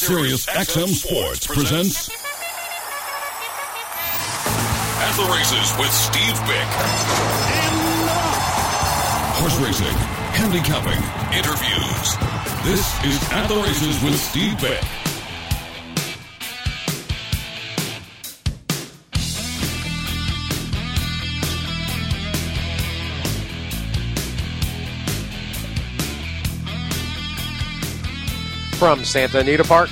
Sirius XM Sports presents At the Races with Steve Bick. Horse racing, handicapping, interviews. This is At the Races with Steve Bick. From Santa Anita Park,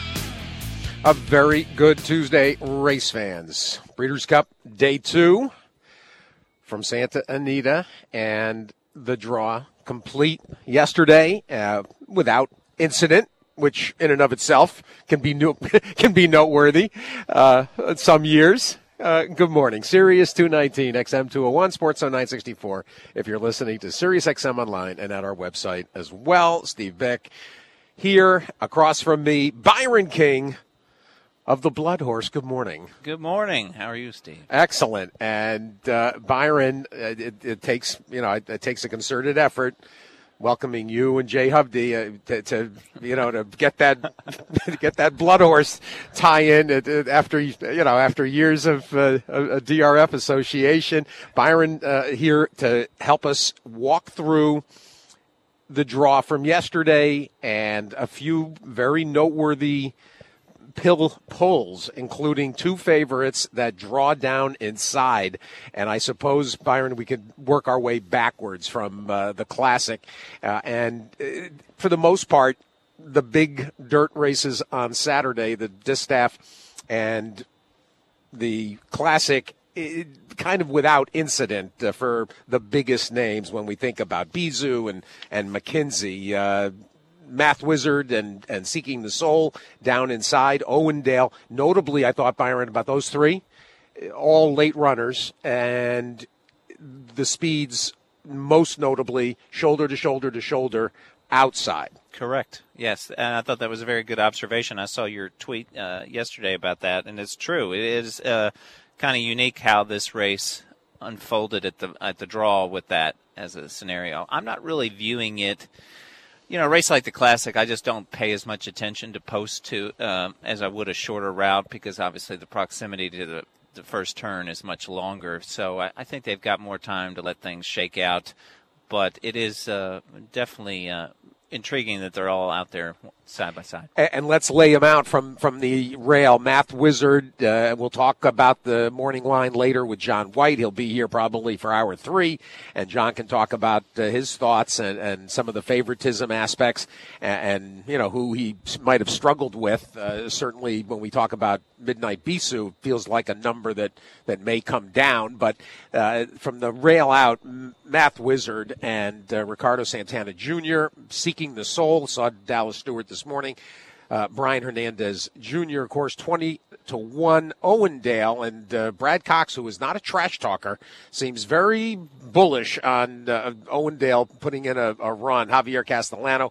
a very good Tuesday, race fans. Breeders' Cup Day 2 from Santa Anita, and the draw complete yesterday without incident, which in and of itself can be noteworthy some years. Good morning. Sirius 219, XM 201, Sports Zone 964. If you're listening to Sirius XM online and at our website as well, Steve Bick. Here, across from me, Byron King of the Blood Horse. Good morning. Good morning. How are you, Steve? Excellent. And Byron, it takes a concerted effort welcoming you and Jay Hovde to get that Blood Horse tie-in after years of a DRF association. Byron here to help us walk through the draw from yesterday and a few very noteworthy pulls, including two favorites that draw down inside. And I suppose, Byron, we could work our way backwards from the Classic. And for the most part, the big dirt races on Saturday, the Distaff and the Classic, kind of without incident for the biggest names when we think about Bizou and McKinsey, Math Wizard and Seeking the Soul down inside, Owendale. Notably, I thought, Byron, about those three, all late runners, and the speeds most notably shoulder to shoulder to shoulder outside. Correct. Yes, and I thought that was a very good observation. I saw your tweet yesterday about that, and it's true. It is kind of unique how this race unfolded at the draw with that as a scenario. I'm not really viewing it, a race like the Classic, I just don't pay as much attention to post to as I would a shorter route, because obviously the proximity to the first turn is much longer. So I think they've got more time to let things shake out. But it is definitely intriguing that they're all out there side by side. And let's lay them out from the rail. Math Wizard, we'll talk about the morning line later with John White. He'll be here probably for hour 3, and John can talk about his thoughts and some of the favoritism aspects and who he might have struggled with. Certainly when we talk about Midnight Bisou, feels like a number that may come down. But from the rail out, Math Wizard and Ricardo Santana Jr., Seeking the Soul, saw Dallas Stewart this morning. Brian Hernandez Jr., of course, 20-1. Owendale, and Brad Cox, who is not a trash talker, seems very bullish on Owendale putting in a run. Javier Castellano,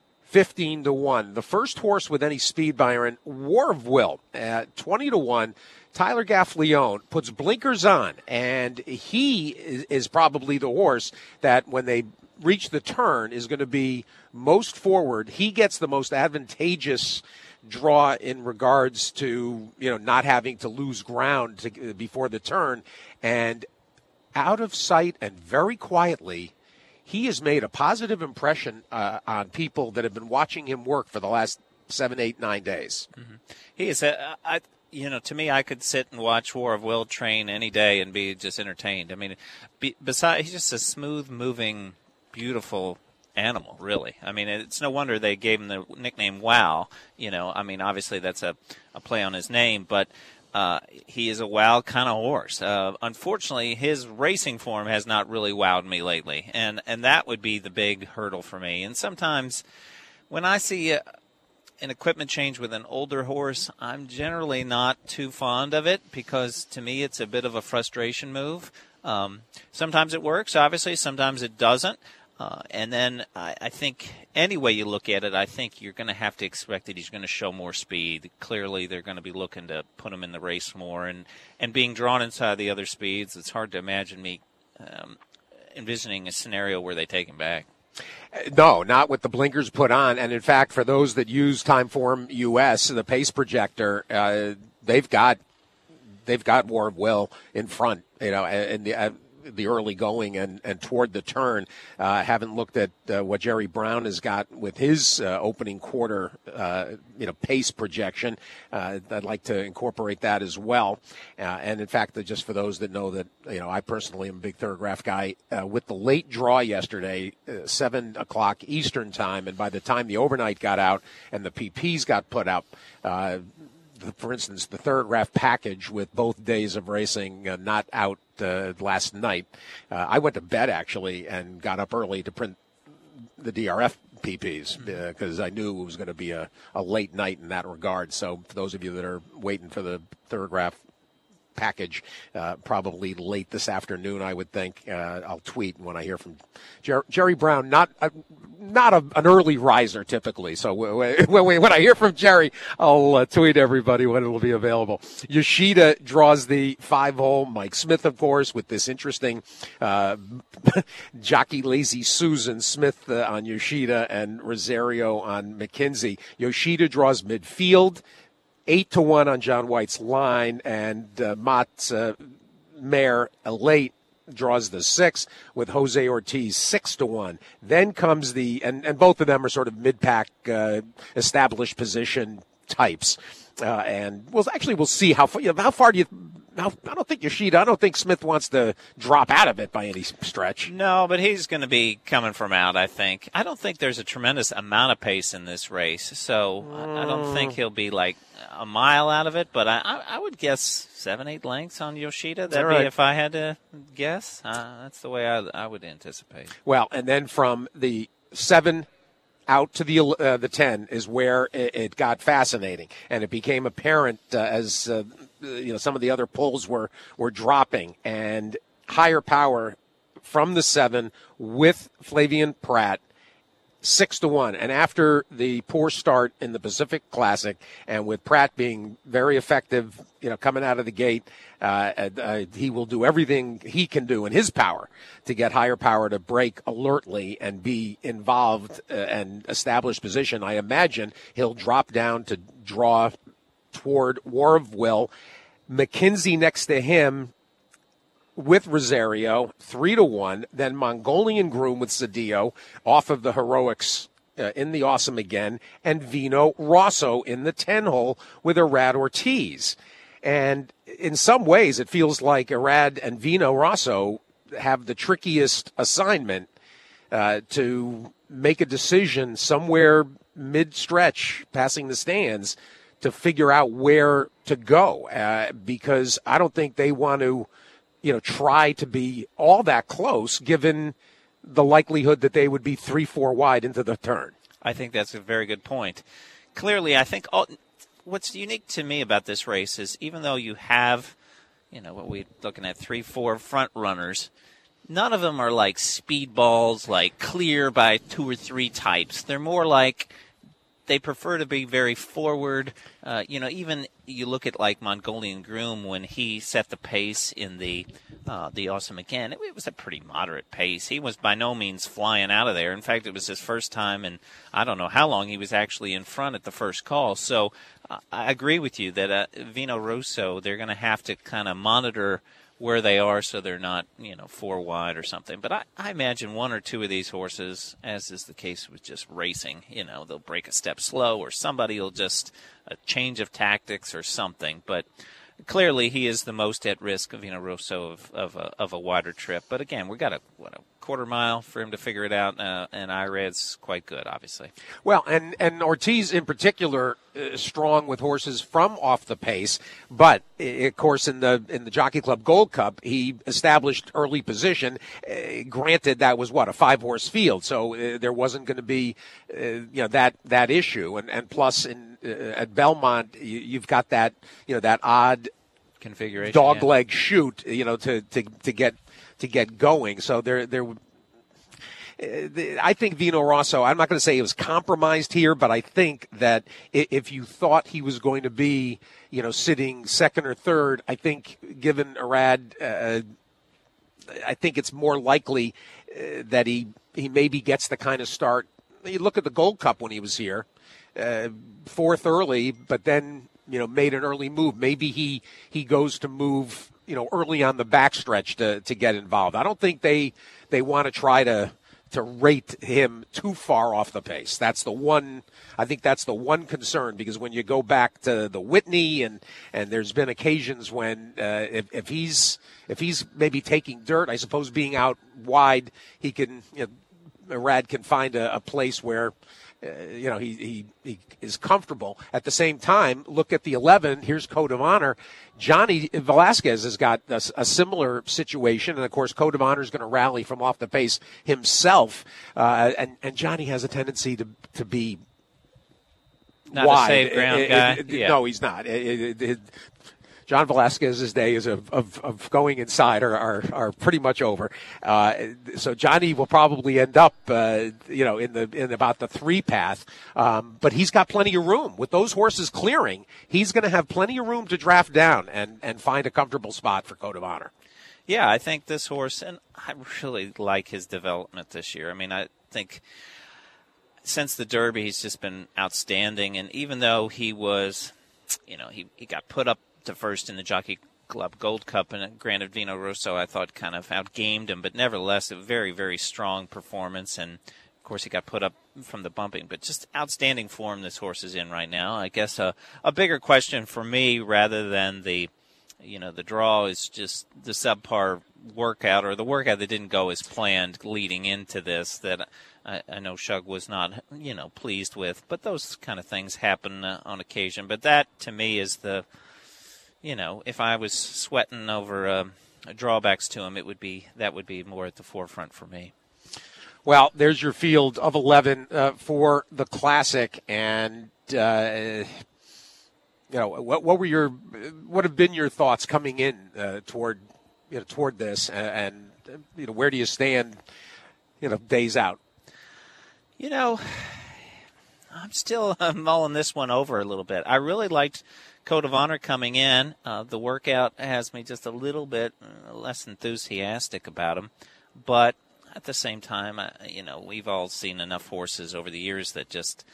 15-1. The first horse with any speed, Byron, War of Will, at 20-1. Tyler Gaffleone puts blinkers on, and he is probably the horse that when they reach the turn is going to be most forward. He gets the most advantageous draw in regards to not having to lose ground before the turn. And out of sight and very quietly, he has made a positive impression on people that have been watching him work for the last 7, 8, 9 days. Mm-hmm. He is to me, I could sit and watch War of Will train any day and be just entertained. I mean, besides, he's just a smooth-moving, beautiful animal, really. I mean, it's no wonder they gave him the nickname Wow. Obviously that's a play on his name, but he is a wow kind of horse. Unfortunately, his racing form has not really wowed me lately, and that would be the big hurdle for me. And sometimes when I see an equipment change with an older horse, I'm generally not too fond of it, because to me it's a bit of a frustration move. Sometimes it works, obviously, sometimes it doesn't. And then I think any way you look at it, I think you're going to have to expect that he's going to show more speed. Clearly, they're going to be looking to put him in the race more. And being drawn inside the other speeds, it's hard to imagine me envisioning a scenario where they take him back. No, not with the blinkers put on. And in fact, for those that use Timeform US, the pace projector, they've got War of Will in front, in the early going and toward the turn. Haven't looked at what Jerry Brown has got with his opening quarter, pace projection. I'd like to incorporate that as well. And in fact, just for those that know that, I personally am a big Thorograph guy. With the late draw yesterday, 7 o'clock Eastern time, and by the time the overnight got out and the PPs got put up, for instance, the Thorograph package with both days of racing not out last night. I went to bed, actually, and got up early to print the DRF PPs because I knew it was going to be a late night in that regard. So for those of you that are waiting for the Thorograph package, probably late this afternoon, I would think. I'll tweet when I hear from Jerry Brown, not an early riser typically. So when I hear from Jerry, I'll tweet everybody when it will be available. Yoshida draws the 5-hole. Mike Smith, of course, with this interesting jockey Lazy Susan Smith on Yoshida and Rosario on McKenzie. Yoshida draws midfield. 8-1 on John White's line, and Mott's mare Elate draws the 6 with Jose Ortiz 6-1. Then comes and both of them are sort of mid-pack established position types. And we'll see how far do you. I don't think Smith wants to drop out of it by any stretch. No, but he's going to be coming from out, I think. I don't think there's a tremendous amount of pace in this race, so I don't think he'll be like a mile out of it, but I would guess 7-8 lengths on Yoshida. That'd be if I had to guess. That's the way I would anticipate. Well, and then from the 7 out to the 10 is where it got fascinating, and it became apparent as some of the other polls were dropping, and higher power from the 7 with Flavian Pratt 6-1. And after the poor start in the Pacific Classic, and with Pratt being very effective, coming out of the gate, he will do everything he can do in his power to get higher power to break alertly and be involved and establish position. I imagine he'll drop down to draw toward War of Will. McKenzie next to him with Rosario, 3-1. Then Mongolian Groom with Cedillo off of the Heroics in the Awesome again. And Vino Rosso in the 10-hole with Irad Ortiz. And in some ways, it feels like Irad and Vino Rosso have the trickiest assignment to make a decision somewhere mid-stretch, passing the stands, to figure out where to go. Because I don't think they want to try to be all that close, given the likelihood that they would be 3-4 wide into the turn. I think that's a very good point. Clearly, I think what's unique to me about this race is even though you have, what we're looking at, 3-4 front runners, none of them are like speedballs, like clear by 2 or 3 types. They're more like they prefer to be very forward. Even you look at like Mongolian Groom when he set the pace in the Awesome again. It was a pretty moderate pace. He was by no means flying out of there. In fact, it was his first time, and I don't know how long he was actually in front at the first call. So I agree with you that Vino Rosso, they're going to have to kind of monitor where they are so they're not, 4 wide or something. But I imagine 1 or 2 of these horses, as is the case with just racing, they'll break a step slow or somebody will just a change of tactics or something. But clearly he is the most at risk of Vino Rosso of a wider trip. But again, we got a quarter mile for him to figure it out, and Irad's quite good, obviously. Well, and Ortiz in particular strong with horses from off the pace, but of course in the Jockey Club Gold Cup he established early position. Granted, that was a 5-horse field, so there wasn't going to be that issue, and plus at Belmont you've got that that odd configuration dogleg chute to get going. So I think Vino Rosso, I'm not going to say he was compromised here, but I think that if you thought he was going to be, sitting second or third, I think given Irad, I think it's more likely that he maybe gets the kind of start. You look at the Gold Cup when he was here, fourth early, but then made an early move. Maybe he goes to move early on the backstretch to get involved. I don't think they want to try to rate him too far off the pace. I think that's the one concern, because when you go back to the Whitney and there's been occasions when if he's maybe taking dirt, I suppose being out wide, he can Rad can find a place where he is comfortable. At the same time, look at the 11. Here's Code of Honor. Johnny Velasquez has got a similar situation, and of course, Code of Honor is going to rally from off the pace himself. And Johnny has a tendency to be not wide. A save ground guy. No, he's not. John Velasquez's days of going inside are pretty much over. So Johnny will probably end up, in about the 3 path. But he's got plenty of room with those horses clearing. He's going to have plenty of room to draft down and find a comfortable spot for Code of Honor. Yeah, I think this horse, and I really like his development this year. I mean, I think since the Derby, he's just been outstanding. And even though he was, he got put up to first in the Jockey Club Gold Cup, and granted Vino Rosso I thought kind of outgamed him, but nevertheless a very, very strong performance, and of course he got put up from the bumping, but just outstanding form this horse is in right now. I guess a bigger question for me, rather than the draw, is just the subpar workout, or the workout that didn't go as planned leading into this, that I know Shug was not pleased with, but those kind of things happen on occasion. But that to me is the if I was sweating over drawbacks to him, that would be more at the forefront for me. Well, there's your field of 11 for the Classic, and what have been your thoughts coming in toward this, and where do you stand days out? I'm still mulling this one over a little bit. I really liked Code of Honor coming in. The workout has me just a little bit less enthusiastic about him. But at the same time, we've all seen enough horses over the years that just,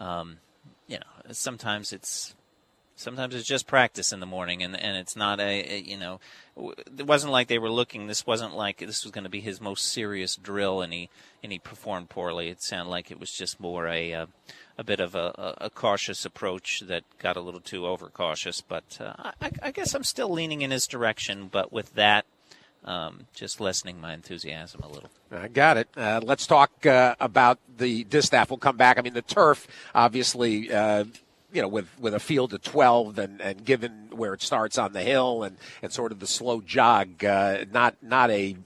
sometimes it's just practice in the morning, and it's not it wasn't like they were looking. This wasn't like this was going to be his most serious drill, and he performed poorly. It sounded like it was just more a bit of a cautious approach that got a little too overcautious. But I guess I'm still leaning in his direction, but with that, just lessening my enthusiasm a little. I got it. Let's talk about the distaff. We'll come back. I mean, the turf, obviously, with a field of 12 and given where it starts on the hill and sort of the slow jog, not a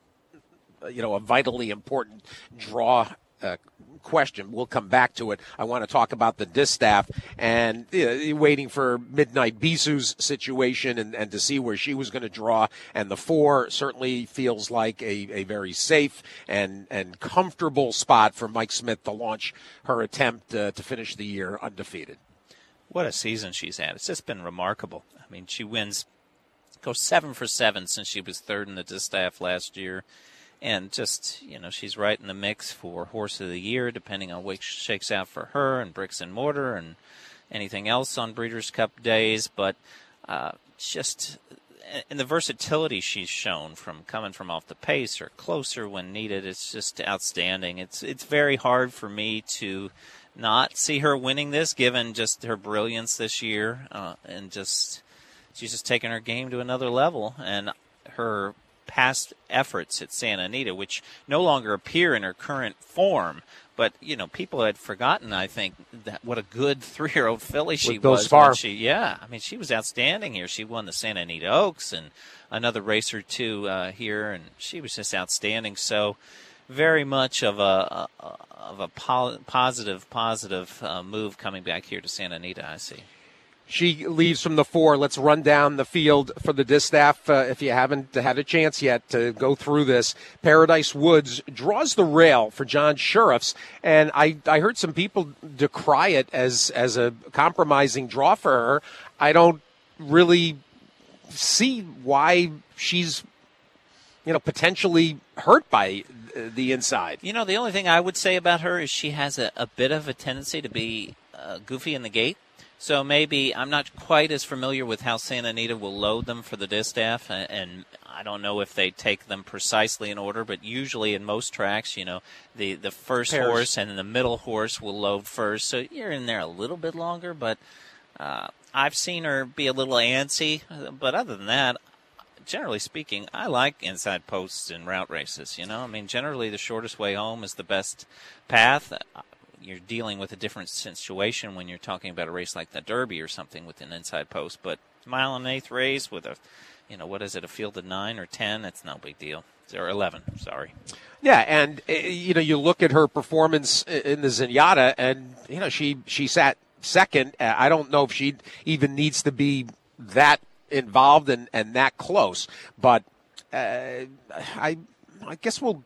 vitally important draw question. We'll come back to it. I want to talk about the distaff and waiting for Midnight Bisou's situation and to see where she was going to draw. And the 4 certainly feels like a very safe and comfortable spot for Mike Smith to launch her attempt to finish the year undefeated. What a season she's had. It's just been remarkable. I mean, she goes 7 for 7 since she was third in the distaff last year. And just, she's right in the mix for Horse of the Year, depending on what shakes out for her and Bricks and Mortar and anything else on Breeders' Cup days. But just and the versatility she's shown from coming from off the pace or closer when needed, it's just outstanding. It's very hard for me to not see her winning this, given just her brilliance this year, and she's just taken her game to another level, and her past efforts at Santa Anita, which no longer appear in her current form, but people had forgotten, I think, that what a good 3-year-old filly she was. Far. She was outstandanding here. She won the Santa Anita Oaks and another race or two here, and she was just outstanding. So very much of a positive move coming back here to Santa Anita, I see. She leaves from the 4. Let's run down the field for the distaff if you haven't had a chance yet to go through this. Paradise Woods draws the rail for John Shirreffs, and I heard some people decry it as a compromising draw for her. I don't really see why she's potentially hurt by the inside. The only thing I would say about her is she has a bit of a tendency to be goofy in the gate. So maybe I'm not quite as familiar with how Santa Anita will load them for the distaff, and I don't know if they take them precisely in order, but usually in most tracks, the first Pairs. horse and the middle horse will load first. So you're in there a little bit longer, but I've seen her be a little antsy. But other than that, generally speaking, I like inside posts in route races. Generally the shortest way home is the best path. You're dealing with a different situation when you're talking about a race like the Derby or something with an inside post. But mile and eighth race with a field of 9 or 10, it's no big deal. Or 11, sorry. Yeah, and, you look at her performance in the Zenyatta, and, she sat second. I don't know if she even needs to be that involved and that close. But I guess we'll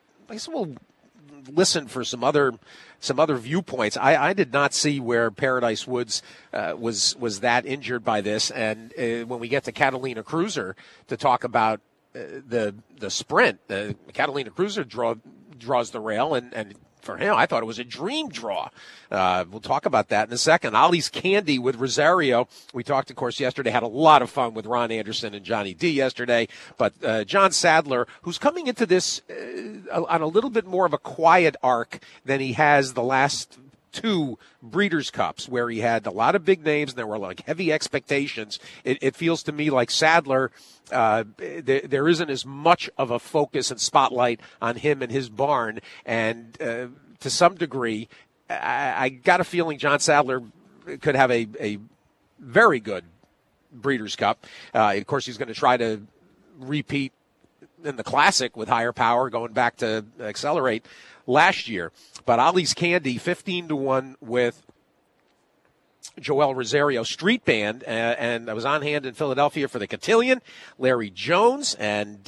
listen for some other viewpoints. I did not see where Paradise Woods was that injured by this, and when we get to Catalina Cruiser to talk about the sprint, Catalina Cruiser draws the rail, and for him, I thought it was a dream draw. We'll talk about that in a second. Ollie's Candy with Rosario. We talked, of course, yesterday, had a lot of fun with Ron Anderson and Johnny D yesterday. But John Sadler, who's coming into this on a little bit more of a quiet arc than he has the last two Breeders' Cups, where he had a lot of big names and there were like heavy expectations. It feels to me like Sadler, there isn't as much of a focus and spotlight on him and his barn. And to some degree, I got a feeling John Sadler could have a very good Breeders' Cup. Of course, he's going to try to repeat in the Classic with higher power, going back to Accelerate last year. But Ollie's Candy, 15-1 with Joel Rosario. Street Band, and I was on hand in Philadelphia for the Cotillion. Larry Jones and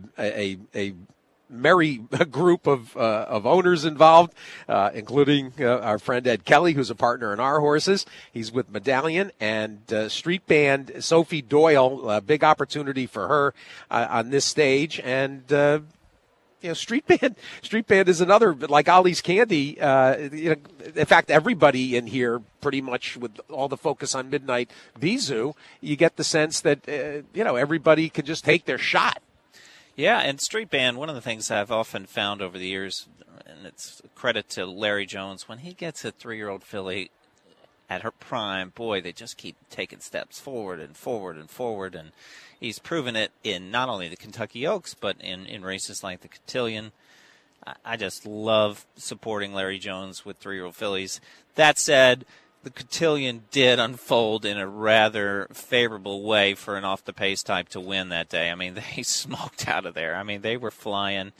a merry group of owners involved, including our friend Ed Kelly, who's a partner in our horses. He's with Medallion and Street Band. Sophie Doyle, a big opportunity for her on this stage, and Street Band is another, like Ollie's Candy. In fact, everybody in here, pretty much with all the focus on Midnight Bisou, you get the sense that everybody can just take their shot. Yeah, and Street Band, one of the things I've often found over the years, and it's credit to Larry Jones, when he gets a 3-year-old filly at her prime, boy, they just keep taking steps forward and forward and forward, and he's proven it in not only the Kentucky Oaks, but in races like the Cotillion. I just love supporting Larry Jones with 3-year-old fillies. That said, the Cotillion did unfold in a rather favorable way for an off-the-pace type to win that day. I mean, they smoked out of there. I mean, they were flying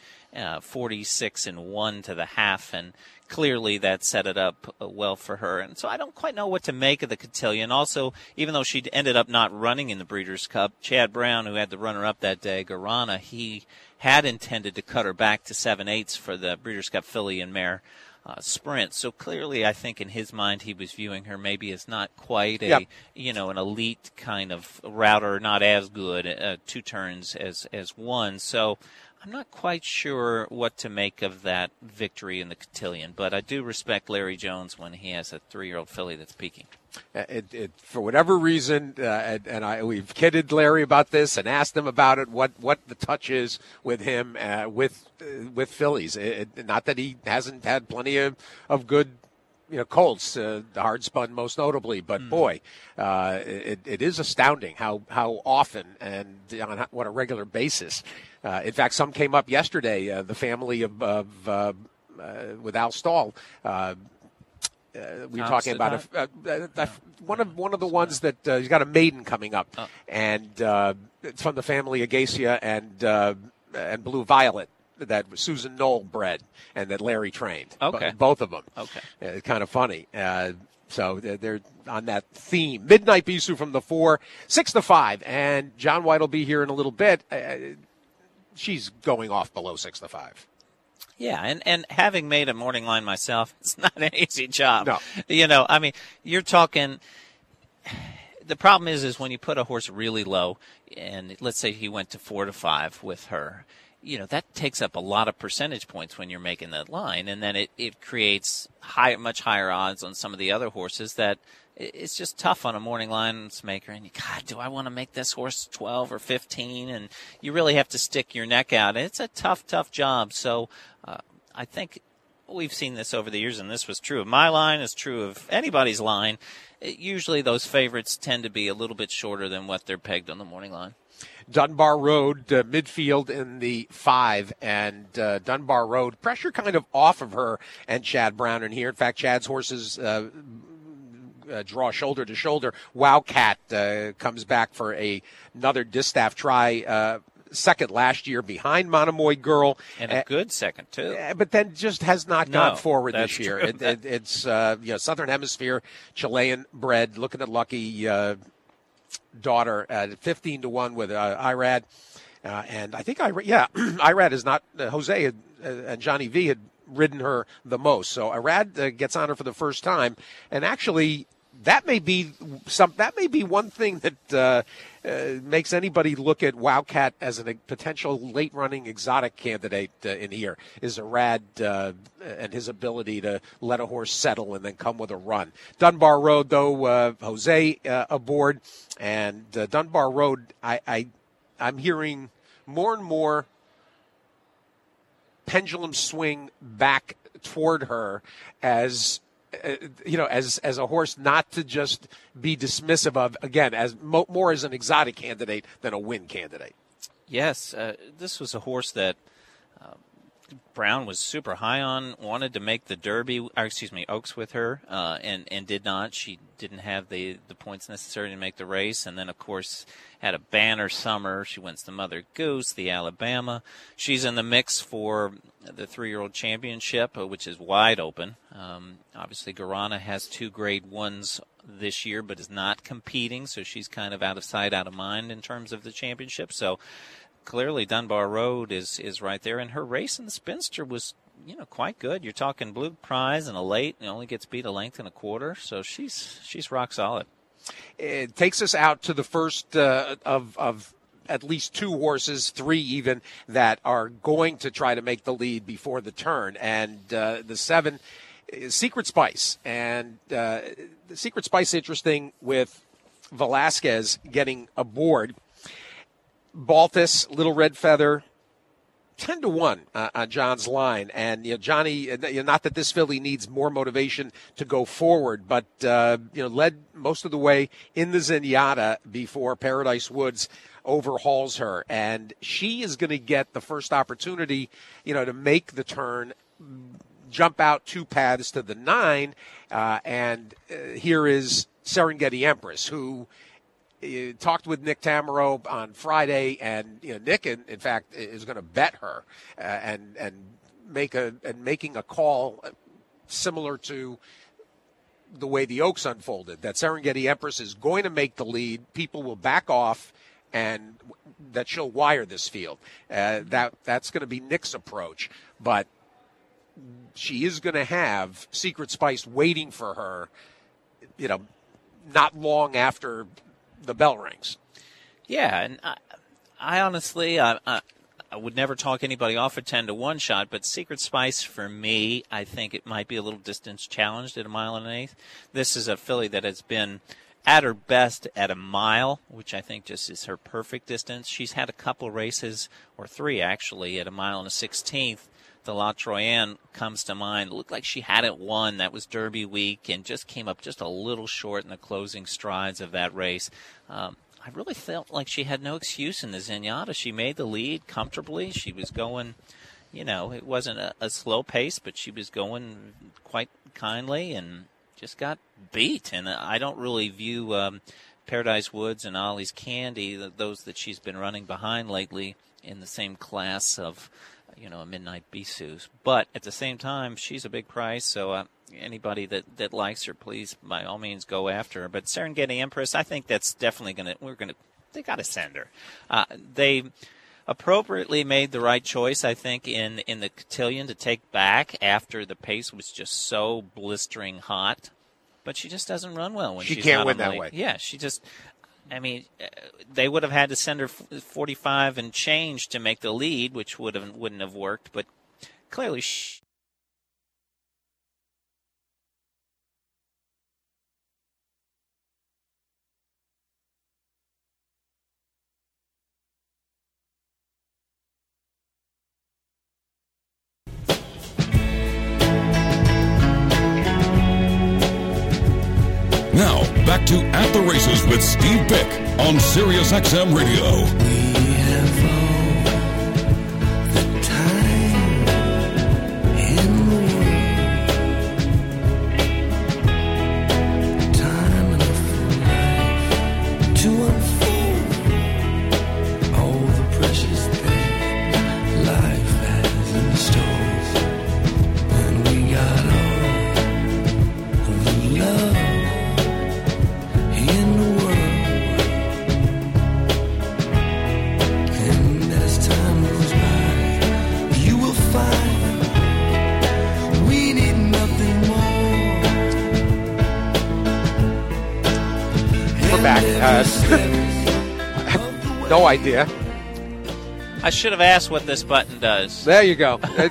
46-1 to the half, and clearly that set it up well for her. And so I don't quite know what to make of the Cotillion. Also, even though she ended up not running in the Breeders' Cup, Chad Brown, who had the runner-up that day, Garana, he had intended to cut her back to 7/8 for the Breeders' Cup filly and mare sprint. So clearly, I think in his mind, he was viewing her maybe as not quite an elite kind of router, not as good 2 turns as one. So I'm not quite sure what to make of that victory in the Cotillion, but I do respect Larry Jones when he has a 3-year-old filly that's peaking. For whatever reason, we've kidded Larry about this and asked him about it, what the touch is with him with fillies. Not that he hasn't had plenty of good colts, the hard spun most notably, but boy, it is astounding how often and on what a regular basis. In fact, some came up yesterday. The family of with Al Stahl. We were talking about one of the ones that he's got a maiden coming up, and it's from the family Agacia and Blue Violet that Susan Knoll bred and that Larry trained. Okay, both of them. Okay, it's kind of funny. So they're on that theme. Midnight Bisou from the 4, 6-5, and John White will be here in a little bit. She's going off below 6-5. Yeah, and having made a morning line myself, it's not an easy job. No. I mean, you're talking. The problem is when you put a horse really low, and let's say he went to 4-5 with her, that takes up a lot of percentage points when you're making that line, and then it creates much higher odds on some of the other horses that it's just tough on a morning lines maker. And God, do I want to make this horse 12 or 15? And you really have to stick your neck out. It's a tough job. So I think we've seen this over the years, and this was true of my line, is true of anybody's line. Usually those favorites tend to be a little bit shorter than what they're pegged on the morning line. Dunbar Road, midfield in the 5, and Dunbar Road, pressure kind of off of her and Chad Brown in here. In fact, Chad's horses draw shoulder to shoulder. Wowcat comes back for another distaff try, second last year behind Monomoy Girl. And a good second, too. But then just has not gone forward this year. It's Southern Hemisphere, Chilean bred, looking at Lucky daughter at 15-1 with Irad. And I think Irad is not, Jose and Johnny V had ridden her the most. So Irad gets on her for the first time. And actually, that may be one thing that makes anybody look at Wowcat as a potential late-running exotic candidate in here, is Irad and his ability to let a horse settle and then come with a run. Dunbar Road, though, Jose aboard, and Dunbar Road, I'm hearing more and more pendulum swing back toward her as as a horse not to just be dismissive of, again, as more as an exotic candidate than a win candidate. Yes, this was a horse that Brown was super high on, wanted to make the Oaks with her, and did not. She didn't have the points necessary to make the race, and then, of course, had a banner summer. She wins the Mother Goose, the Alabama. She's in the mix for the 3-year-old championship, which is wide open. Obviously, Guarana has 2 Grade 1s this year, but is not competing, so she's kind of out of sight, out of mind in terms of the championship. So clearly Dunbar Road is right there, and her race in the Spinster was quite good. You're talking Blue Prize and a late, and only gets beat a length and a quarter, so she's rock solid. It takes us out to the first of at least 2 horses, 3 even, that are going to try to make the lead before the turn, and the 7 is Secret Spice, and the Secret Spice interesting with Velasquez getting aboard. Baltus, Little Red Feather, 10-1 on John's line, and Johnny. Not that this filly needs more motivation to go forward, but led most of the way in the Zenyatta before Paradise Woods overhauls her, and she is going to get the first opportunity, to make the turn, jump out 2 paths to the 9, and here is Serengeti Empress, who talked with Nick Tamaro on Friday, and Nick, in fact, is going to bet her and making a call similar to the way the Oaks unfolded, that Serengeti Empress is going to make the lead. People will back off, and that she'll wire this field. That's going to be Nick's approach, but she is going to have Secret Spice waiting for her, not long after the bell rings. Yeah, and I honestly, I would never talk anybody off a 10-1 shot, but Secret Spice, for me, I think it might be a little distance challenged at 1 1/8. This is a filly that has been at her best at 1 mile, which I think just is her perfect distance. She's had a couple races, or 3 actually, at 1 1/16. The La Troyenne comes to mind. It looked like she hadn't won. That was Derby week, and just came up just a little short in the closing strides of that race. I really felt like she had no excuse in the Zenyatta. She made the lead comfortably. She was going, it wasn't a slow pace, but she was going quite kindly and just got beat. And I don't really view Paradise Woods and Ollie's Candy, those that she's been running behind lately, in the same class of a Midnight Bisous. But at the same time, she's a big price, so anybody that likes her, please, by all means, go after her. But Serengeti Empress, I think that's definitely they got to send her. They appropriately made the right choice, I think, in the cotillion to take back after the pace was just so blistering hot. But she just doesn't run well when she she's can't not win on that the way. Yeah, she just... I mean, they would have had to send her 45 and change to make the lead, which wouldn't have worked. But clearly, Now, back to At the Races with Steve Bick on SiriusXM Radio. We have all the time in the world, time enough for life to unfold all the precious things life has in store. And we got all the love in the world, and as time goes by, you will find we need nothing more. We're back. No idea. I should have asked what this button does. There you go. I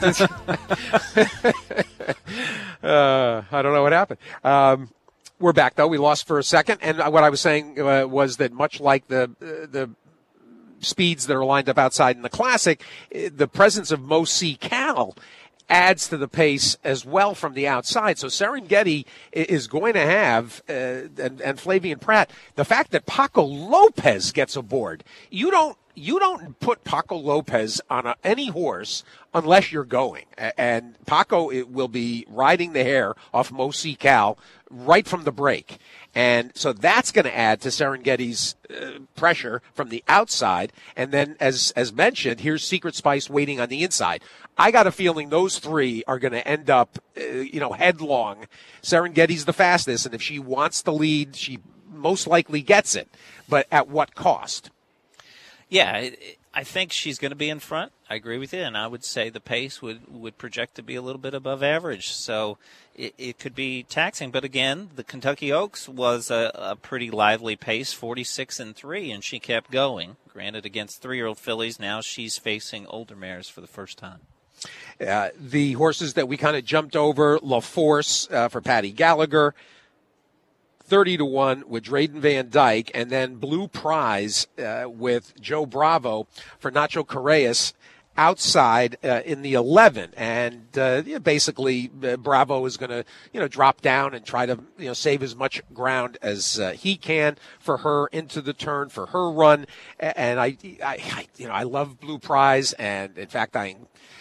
don't know what happened. We're back, though. We lost for a second. And what I was saying was that much like the speeds that are lined up outside in the Classic, the presence of Mo C. Cal adds to the pace as well from the outside. So Serengeti is going to have, and Flavian Pratt, the fact that Paco Lopez gets aboard. You don't put Paco Lopez on any horse unless you're going. And Paco will be riding the hair off Mo C. Cal right from the break. And so that's going to add to Serengeti's pressure from the outside. And then, as mentioned, here's Secret Spice waiting on the inside. I got a feeling those three are going to end up, headlong. Serengeti's the fastest, and if she wants the lead, she most likely gets it. But at what cost? Yeah, I think she's going to be in front. I agree with you, and I would say the pace would project to be a little bit above average. So it could be taxing. But again, the Kentucky Oaks was a pretty lively pace, 46-3, and she kept going. Granted, against 3-year-old fillies, now she's facing older mares for the first time. The horses that we kind of jumped over, La Force for Patty Gallagher, 30-1 with Drayden Van Dyke, and then Blue Prize with Joe Bravo for Nacho Correas outside in the 11. And basically Bravo is going to drop down and try to save as much ground as he can for her into the turn for her run. And I love Blue Prize, and in fact I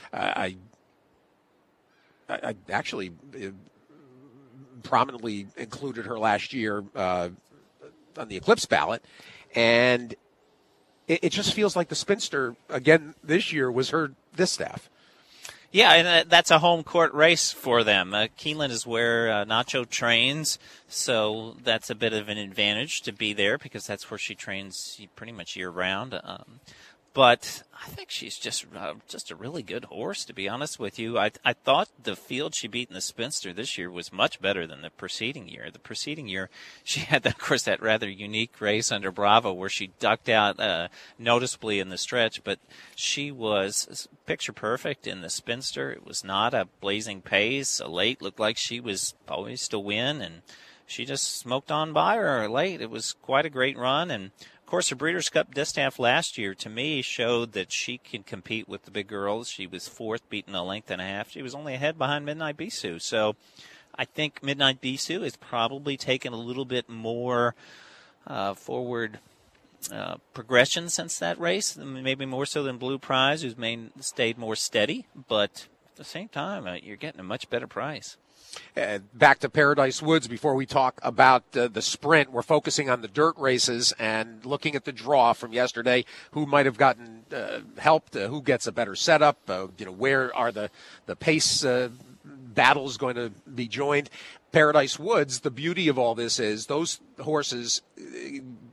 actually prominently included her last year on the Eclipse ballot, and it just feels like the Spinster again this year was her distaff. Yeah, and that's a home court race for them. Keeneland is where Nacho trains, so that's a bit of an advantage to be there because that's where she trains pretty much year-round. But I think she's just a really good horse, to be honest with you. I thought the field she beat in the Spinster this year was much better than the preceding year. The preceding year, she had, of course, that rather unique race under Bravo where she ducked out noticeably in the stretch, but she was picture perfect in the Spinster. It was not a blazing pace. Late looked like she was poised to win, and she just smoked on by her late. It was quite a great run, and of course, her Breeders' Cup distaff last year, to me, showed that she can compete with the big girls. She was fourth, beaten a length and a half. She was only ahead behind Midnight Bisou. So I think Midnight Bisou has probably taken a little bit more forward progression since that race, maybe more so than Blue Prize, who's stayed more steady. But at the same time, you're getting a much better price. Back to Paradise Woods before we talk about the sprint. We're focusing on the dirt races and looking at the draw from yesterday. Who might have gotten helped? Who gets a better setup? Where are the pace battles going to be joined? Paradise Woods, the beauty of all this is those horses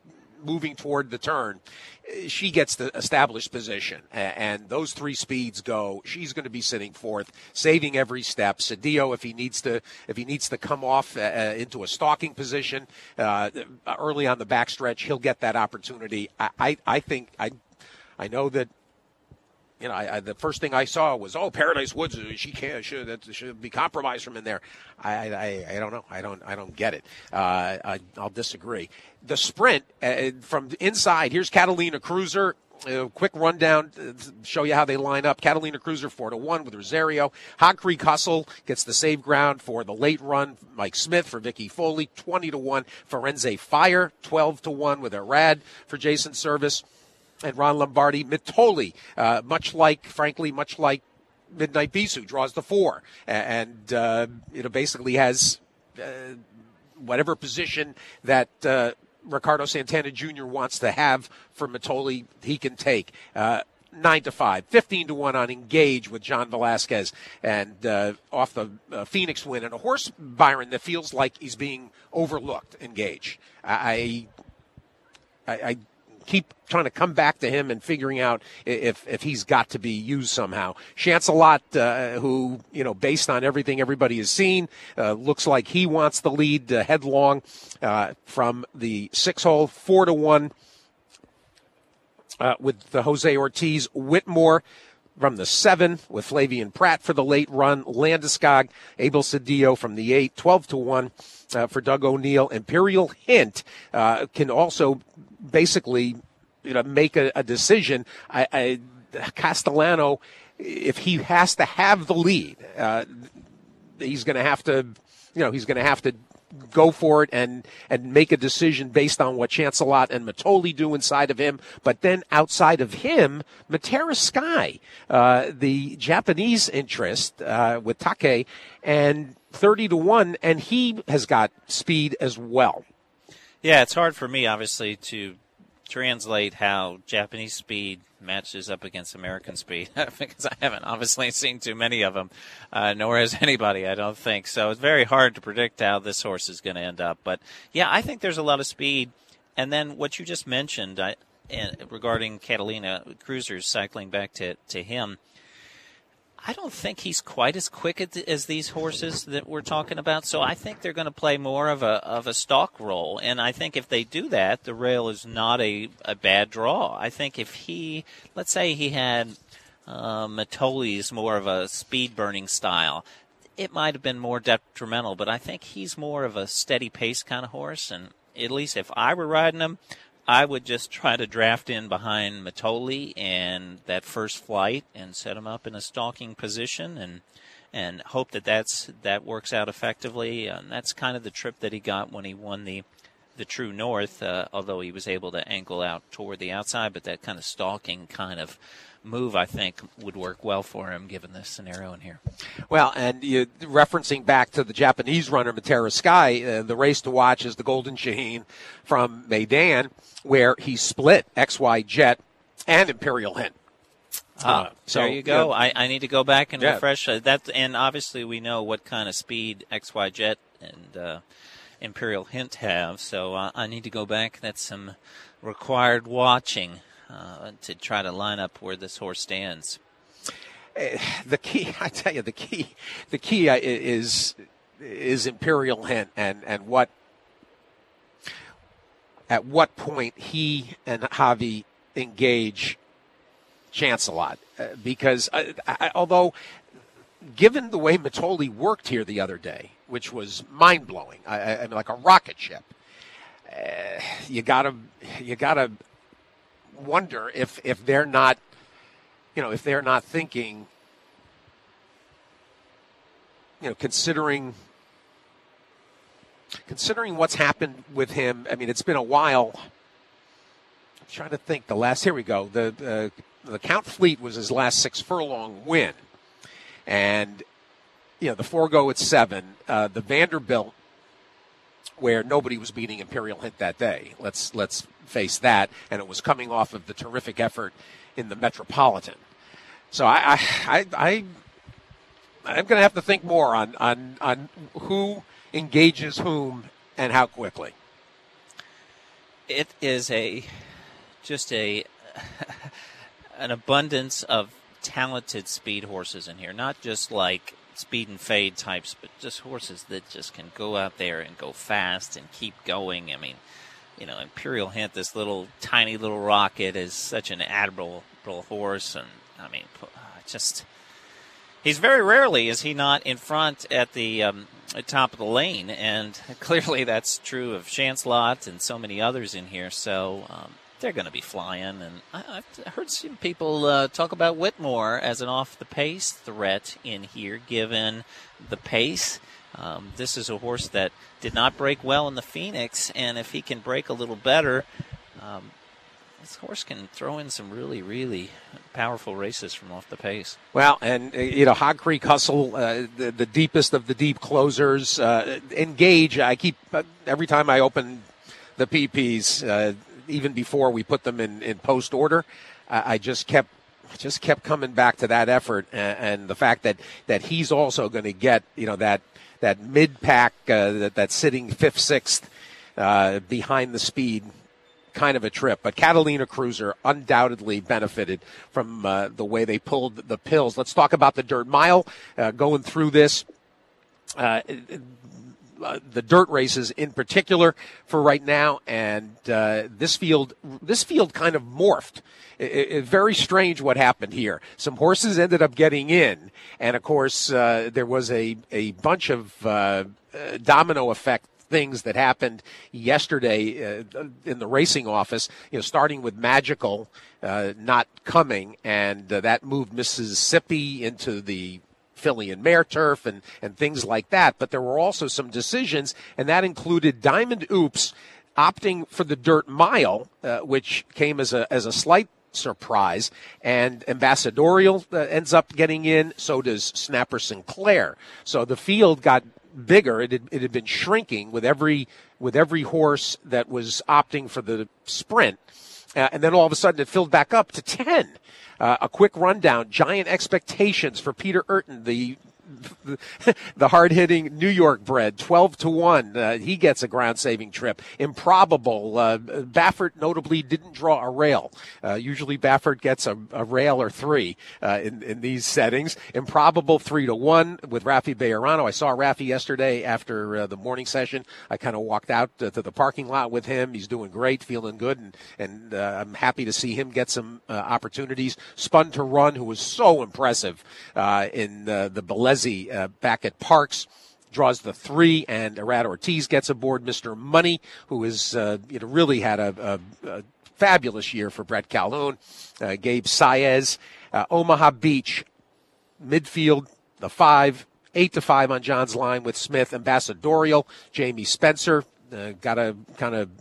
moving toward the turn, she gets the established position, and those 3 speeds go. She's going to be sitting fourth, saving every step. Cedillo, if he needs to come off into a stalking position early on the backstretch, he'll get that opportunity. I think I know that. You know, the first thing I saw was, Paradise Woods. Should be compromised from in there. I don't know. I don't get it. I'll disagree. The sprint from inside. Here's Catalina Cruiser. Quick rundown, show you how they line up. Catalina Cruiser 4-1 with Rosario. Hog Creek Hustle gets the save ground for the late run. Mike Smith for Vicky Foley 20-1. Firenze Fire 12-1 with Arad for Jason Service. And Ron Lombardi, Mitoli, much like Midnight Bisou, draws the 4, and basically has whatever position that Ricardo Santana Jr. wants to have for Mitoli, he can take. 9-5, 15-1 on Engage with John Velasquez, and off the Phoenix win, and a horse, Byron, that feels like he's being overlooked. Engage. I keep trying to come back to him and figuring out if he's got to be used somehow. Chancelot, who, based on everything everybody has seen, looks like he wants the lead headlong from the 6-hole, 4-1 with the Jose Ortiz. Whitmore from the 7 with Flavian Pratt for the late run. Landeskog, Abel Cedillo from the 8, 12-1 for Doug O'Neill. Imperial Hint can also basically, make a decision. Castellano, if he has to have the lead, he's going to have to, go for it and make a decision based on what Chancelot and Mitoli do inside of him. But then outside of him, Matera Sky, the Japanese interest with Take, and 30-1, and he has got speed as well. Yeah, it's hard for me, obviously, to translate how Japanese speed matches up against American speed because I haven't obviously seen too many of them, nor has anybody, I don't think. So it's very hard to predict how this horse is going to end up. But, yeah, I think there's a lot of speed. And then what you just mentioned regarding Catalina Cruisers, cycling back to him, I don't think he's quite as quick as these horses that we're talking about. So I think they're going to play more of a stalk role. And I think if they do that, the rail is not a bad draw. I think if let's say he had Mitoli's more of a speed burning style, it might have been more detrimental. But I think he's more of a steady pace kind of horse. And at least if I were riding him, I would just try to draft in behind Mitoli and that first flight and set him up in a stalking position and hope that works out effectively. And that's kind of the trip that he got when he won the True North, although he was able to angle out toward the outside. But that kind of stalking kind of move, I think, would work well for him given this scenario in here. Well, and referencing back to the Japanese runner, Matera Sky, the race to watch is the Golden Shaheen from Meydan, where he split XY Jet and Imperial Hint. So there you go. I need to go back and refresh that. And obviously we know what kind of speed XY Jet and Imperial Hint have. So I need to go back. That's some required watching to try to line up where this horse stands. The key, I tell you, the key is Imperial Hint and what. At what point he and Javi engage Chancelot. Because although, given the way Mitoli worked here the other day, which was mind-blowing, I mean, like a rocket ship, you gotta wonder if they're not, if they're not thinking, considering what's happened with him. I mean, it's been a while. I'm trying to think. Here we go. The Count Fleet was his last 6 furlong win. And, the Forego at 7, the Vanderbilt, where nobody was beating Imperial Hint that day. Let's face that. And it was coming off of the terrific effort in the Metropolitan. So I'm going to have to think more on who engages whom and how quickly. It is an abundance of talented speed horses in here, not just like speed and fade types, but just horses that just can go out there and go fast and keep going. I mean, Imperial Hint, this tiny little rocket, is such an admirable horse, and I mean, he's very rarely is he not in front at the top of the lane, and clearly that's true of Chancelot and so many others in here. So they're going to be flying, and I've heard some people talk about Whitmore as an off-the-pace threat in here, given the pace. This is a horse that did not break well in the Phoenix, and if he can break a little better, this horse can throw in some really, really powerful races from off the pace. Well, and, Hog Creek Hustle, the deepest of the deep closers, Engage. I keep, every time I open the PPs, even before we put them in post order, I just kept coming back to that effort and the fact that he's also going to get that mid pack that's sitting 5th, 6th behind the speed kind of a trip. But Catalina Cruiser undoubtedly benefited from the way they pulled the pills. Let's talk about the Dirt Mile going through this. The dirt races in particular for right now, and this field kind of morphed. Very strange what happened here. Some horses ended up getting in, and of course there was a bunch of domino effect things that happened yesterday in the racing office, starting with Magical not coming, and that moved Mississippi into the filly and mare turf and things like that. But there were also some decisions, and that included Diamond Oops opting for the Dirt Mile, which came as a slight surprise, and Ambassadorial ends up getting in. So does Snapper Sinclair. So the field got bigger. It had been shrinking with every horse that was opting for the sprint, and then all of a sudden it filled back up to 10. A quick rundown: Giant Expectations for Peter Urton, the hard-hitting New York bred, 12-1. He gets a ground-saving trip. Improbable. Baffert notably didn't draw a rail. Usually Baffert gets a rail or three in these settings. Improbable 3-1 with Rafi Bejarano. I saw Rafi yesterday after the morning session. I kind of walked out to the parking lot with him. He's doing great, feeling good, and I'm happy to see him get some opportunities. Spun to Run, who was so impressive in the Belezi back at Parks, draws the 3, and Arad Ortiz gets aboard. Mr. Money, who is really had a fabulous year for Brett Calhoun. Gabe Saez, Omaha Beach, midfield, the 5, 8-5 on John's line with Smith. Ambassadorial, Jamie Spencer, got to kind of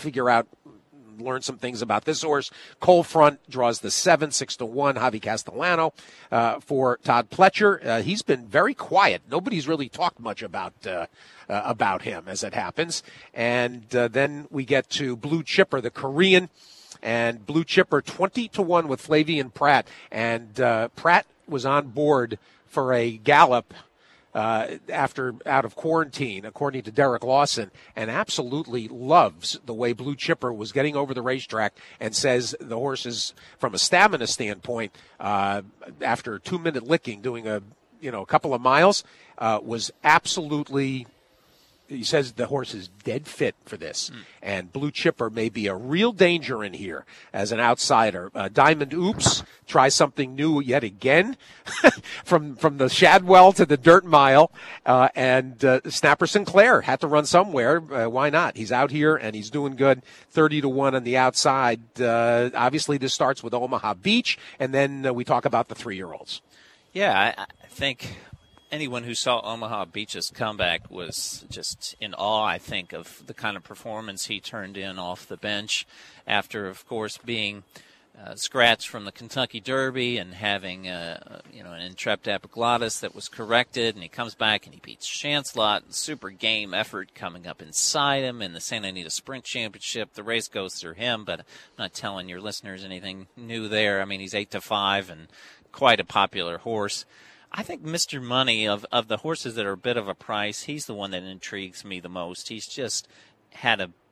learn some things about this horse. Cold Front draws the 7, 6-1. Javi Castellano for Todd Pletcher. He's been very quiet. Nobody's really talked much about him, as it happens. And then we get to Blue Chipper, the Korean, and Blue Chipper 20-1 with Flavian Pratt. And Pratt was on board for a gallop after out of quarantine, according to Derek Lawson, and absolutely loves the way Blue Chipper was getting over the racetrack, and says the horse is, from a stamina standpoint, after a 2-minute licking, doing a couple of miles, was absolutely. He says the horse is dead fit for this, and Blue Chipper may be a real danger in here as an outsider. Diamond Oops tries something new yet again, from the Shadwell to the Dirt Mile, and Snapper Sinclair had to run somewhere. Why not? He's out here and he's doing good. 30-1 on the outside. Obviously, this starts with Omaha Beach, and then we talk about the 3-year-olds. Yeah, I think anyone who saw Omaha Beach's comeback was just in awe, I think, of the kind of performance he turned in off the bench after, of course, being scratched from the Kentucky Derby and having an entrept epiglottis that was corrected, and he comes back and he beats Chancelot. Super game effort coming up inside him in the Santa Anita Sprint Championship. The race goes through him, but I'm not telling your listeners anything new there. I mean, he's 8-5 and quite a popular horse. I think Mr. Money, of the horses that are a bit of a price, he's the one that intrigues me the most. He's just had a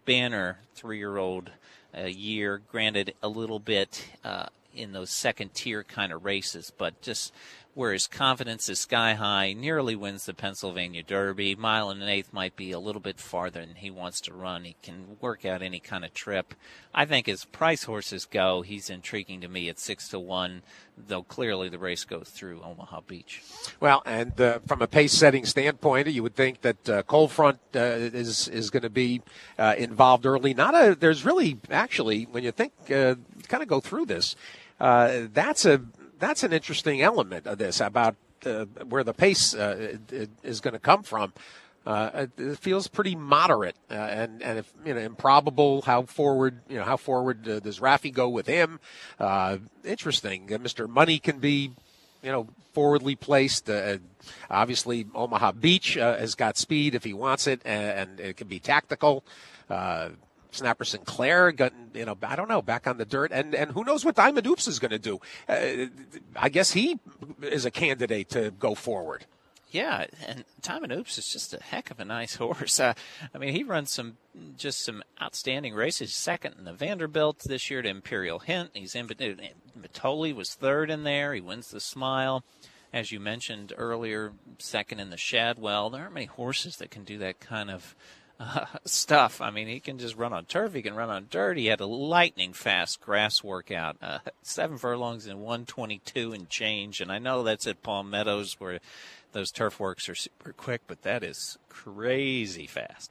Banner, 3-year-old year, granted a little bit in those second-tier kind of races, but just where his confidence is sky high, nearly wins the Pennsylvania Derby. 1 1/8 might be a little bit farther than he wants to run. He can work out any kind of trip. I think as price horses go, he's intriguing to me at 6-1, though clearly the race goes through Omaha Beach. Well, and from a pace-setting standpoint, you would think that Cold Front is going to be involved early. There's really, actually, when you think, kind of go through this, that's an interesting element of this about where the pace is going to come from. It feels pretty moderate, and if, improbable. How forward does Raffy go with him? Interesting. Mr. Money can be, forwardly placed. Obviously, Omaha Beach has got speed if he wants it, and it can be tactical. Snapper Sinclair got, I don't know, back on the dirt. And who knows what Diamond Oops is going to do. I guess he is a candidate to go forward. Yeah, and Diamond Oops is just a heck of a nice horse. He runs some outstanding races. Second in the Vanderbilt this year to Imperial Hint. He's in Mitoli was third in there. He wins the Smile. As you mentioned earlier, second in the Shadwell. There aren't many horses that can do that kind of stuff. He can just run on turf. He can run on dirt. He had a lightning fast grass workout, 7 furlongs in 1:22 and change. And I know that's at Palm Meadows where those turf works are super quick, but that is crazy fast.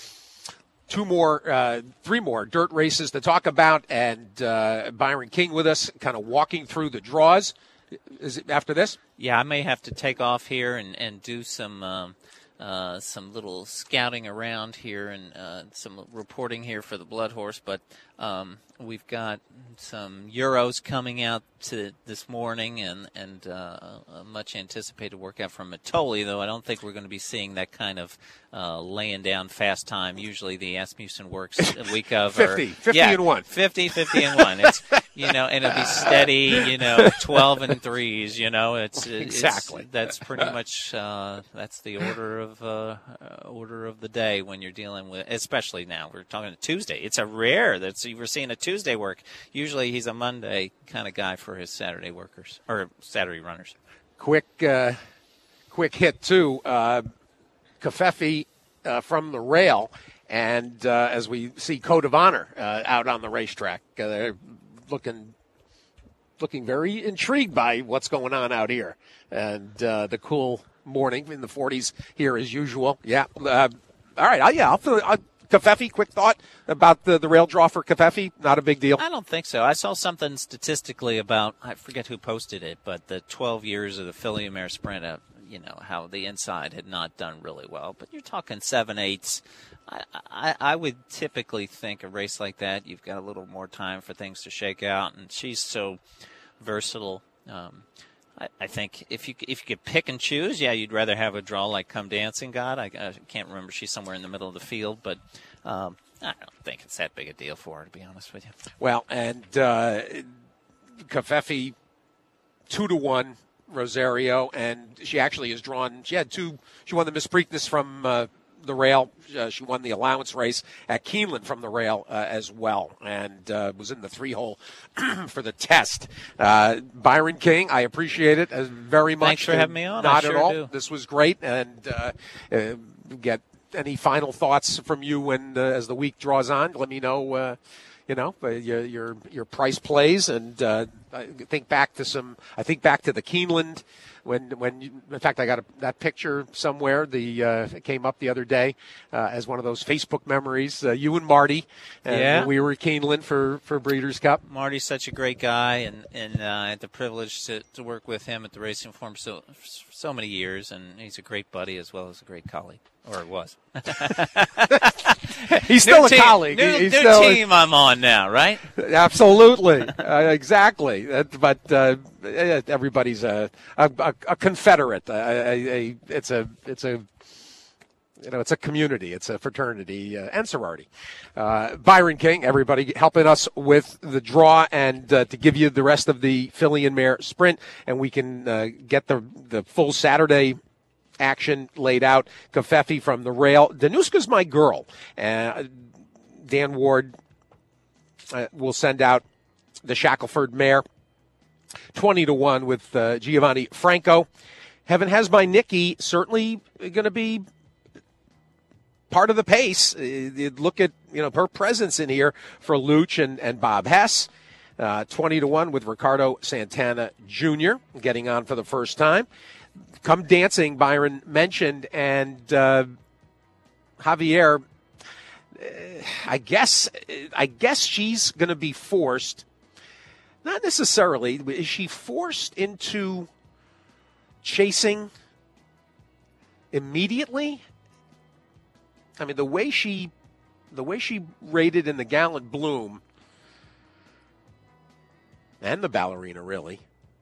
3 more dirt races to talk about, and Byron King with us, kind of walking through the draws. Is it after this? Yeah, I may have to take off here and do some little scouting around here and some reporting here for the Blood Horse, but we've got some Euros coming out this morning and a much anticipated workout from Mitoli, though I don't think we're going to be seeing that kind of laying down fast time. Usually the Asmussen works a week of 50 and 1. 50 and 1. It's and it'll be steady, 12 and 3s, it's exactly. That's pretty much that's the order of the day when you're dealing with, especially now we're talking Tuesday. It's a rare we're seeing a Tuesday work. Usually he's a Monday kind of guy for his Saturday workers or Saturday runners. Quick hit too. Covfefe from the rail, and as we see Code of Honor out on the racetrack, they're looking very intrigued by what's going on out here, and the cool morning in the 40s here as usual. Yeah. All right. I'll Covfefe, quick thought about the rail draw for Covfefe. Not a big deal. I don't think so. I saw something statistically about, I forget who posted it, but the 12 years of the Filly Mare Sprint, how the inside had not done really well. But you're talking 7/8. I would typically think a race like that, you've got a little more time for things to shake out, and she's so versatile. I think if you could pick and choose, you'd rather have a draw like Come Dancing God. I can't remember. She's somewhere in the middle of the field, but I don't think it's that big a deal for her, to be honest with you. Well, and Covfefe 2-1 Rosario, and she actually is drawn. She won the Miss Preakness from the rail. She won the allowance race at Keeneland from the rail as well, and was in the 3-hole for the test. Byron King, I appreciate it very much. Thanks for having me on. Not I at sure all. Do. This was great, and get any final thoughts from you when as the week draws on. Let me know. Your price plays, and I think back to the Keeneland when in fact I got that picture somewhere. It came up the other day as one of those Facebook memories. You and Marty, we were at Keeneland for Breeders' Cup. Marty's such a great guy, and I had the privilege to work with him at the Racing Forum so many years, and he's a great buddy as well as a great colleague. Or it was. He's still a colleague. New team I'm on now, right? Absolutely. Exactly. But everybody's a confederate. It's a community. It's a fraternity and sorority. Byron King, everybody helping us with the draw and to give you the rest of the Filly and Mare Sprint, and we can get the full Saturday action laid out. Covfefe from the rail. Danuska's my girl. Dan Ward will send out the Shackelford mare 20-1 with Giovanni Franco. Heaven Has My Nikki certainly going to be part of the pace. Look at her presence in here for Luch and Bob Hess. 20-1 with Ricardo Santana Jr. getting on for the first time. Come Dancing, Byron mentioned, and Javier. I guess she's going to be forced. Not necessarily. Is she forced into chasing immediately? I mean, the way she rated in the Gallant Bloom and the Ballerina, really.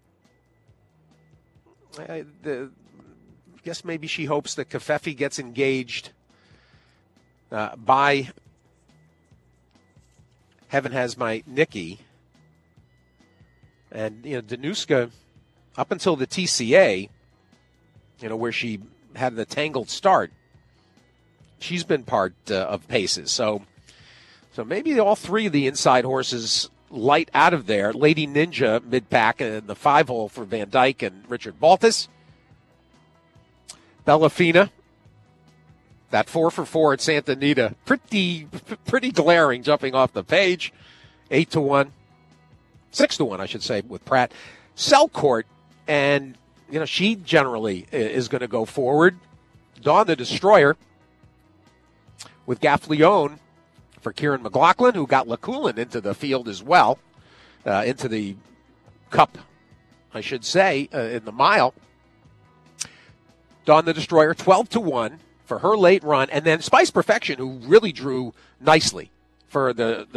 I guess maybe she hopes that Kafefi gets engaged by Heaven Has My Nikki. And, Danuska, up until the TCA, where she had the tangled start, she's been part of paces. So maybe all three of the inside horses light out of there. Lady Ninja mid-pack in the 5-hole for Van Dyke and Richard Baltus. Bellafina, that 4-for-4 at Santa Anita, pretty glaring jumping off the page. 8-1, 6-1, I should say, with Pratt. Selcourt, and she generally is going to go forward. Dawn the Destroyer with Gaffleone for Kieran McLaughlin, who got LaCoulin into the field as well, into the cup, I should say, in the mile. Dawn the Destroyer, 12-1 for her late run, and then Spice Perfection, who really drew nicely for the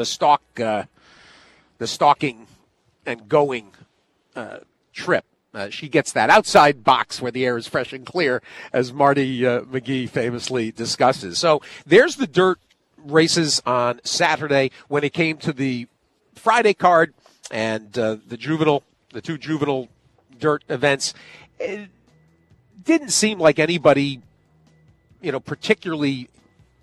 stalking and going trip. She gets that outside box where the air is fresh and clear, as Marty McGee famously discusses. So there's the dirt races on Saturday. When it came to the Friday card and the two juvenile dirt events, it didn't seem like anybody, particularly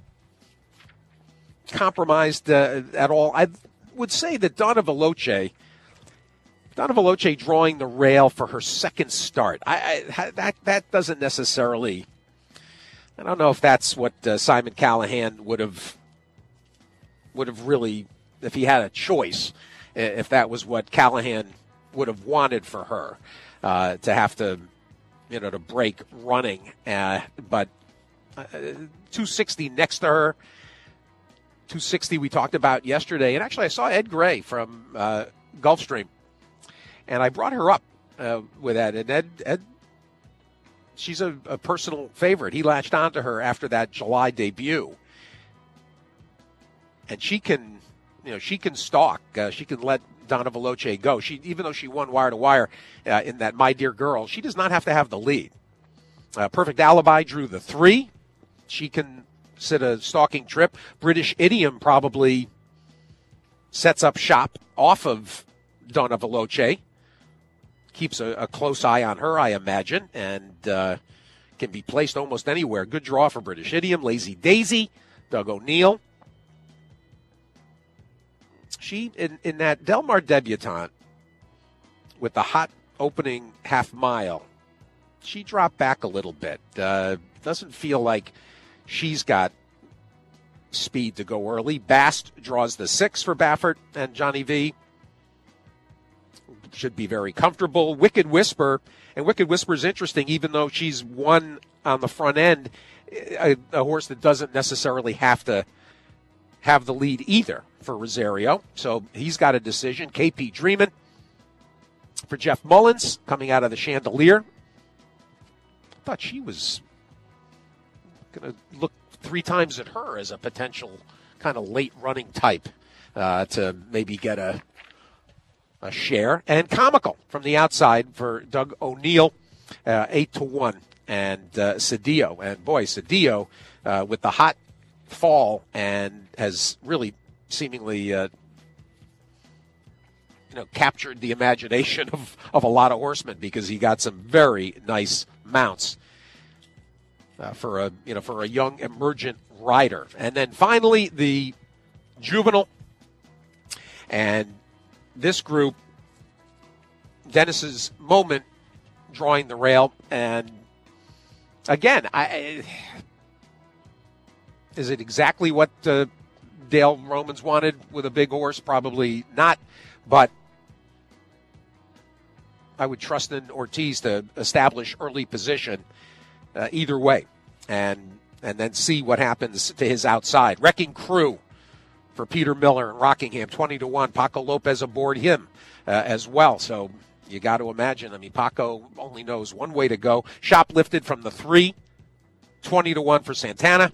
compromised at all. I would say that Donna Veloce drawing the rail for her second start. That doesn't necessarily. I don't know if that's what Simon Callahan would have really, if he had a choice, if that was what Callahan would have wanted for her to have to, to break running. But 260 next to her. 260 we talked about yesterday, and actually I saw Ed Gray from Gulfstream. And I brought her up with Ed. And Ed, she's a personal favorite. He latched onto her after that July debut. And she can stalk. She can let Donna Veloce go. Even though she won wire to wire in that My Dear Girl, she does not have to have the lead. Perfect Alibi drew the 3. She can sit a stalking trip. British Idiom probably sets up shop off of Donna Veloce. Keeps a close eye on her, I imagine, and can be placed almost anywhere. Good draw for British Idiom. Lazy Daisy, Doug O'Neill. She, in that Del Mar debutante, with the hot opening half mile, she dropped back a little bit. Doesn't feel like she's got speed to go early. Bast draws the 6 for Baffert and Johnny V. Should be very comfortable. Wicked Whisper, and Wicked Whisper is interesting, even though she's won on the front end, a horse that doesn't necessarily have to have the lead either for Rosario. So he's got a decision. KP Dreamin' for Jeff Mullins coming out of the Chandelier. I thought she was going to look 3 times at her as a potential kind of late running type to maybe get a share. And Comical from the outside for Doug O'Neill, 8-1. And Cedillo. And boy, Cedillo with the hot fall and has really seemingly captured the imagination of a lot of horsemen because he got some very nice mounts for a young emergent rider. And then finally the juvenile. And this group, Dennis's moment drawing the rail. And again, is it exactly what Dale Romans wanted with a big horse? Probably not. But I would trust in Ortiz to establish early position either way, and then see what happens to his outside. Wrecking Crew for Peter Miller and Rockingham, 20-1. Paco Lopez aboard him as well. So you got to imagine. I mean, Paco only knows one way to go. Shoplifted from the 3, 20-1 for Santana.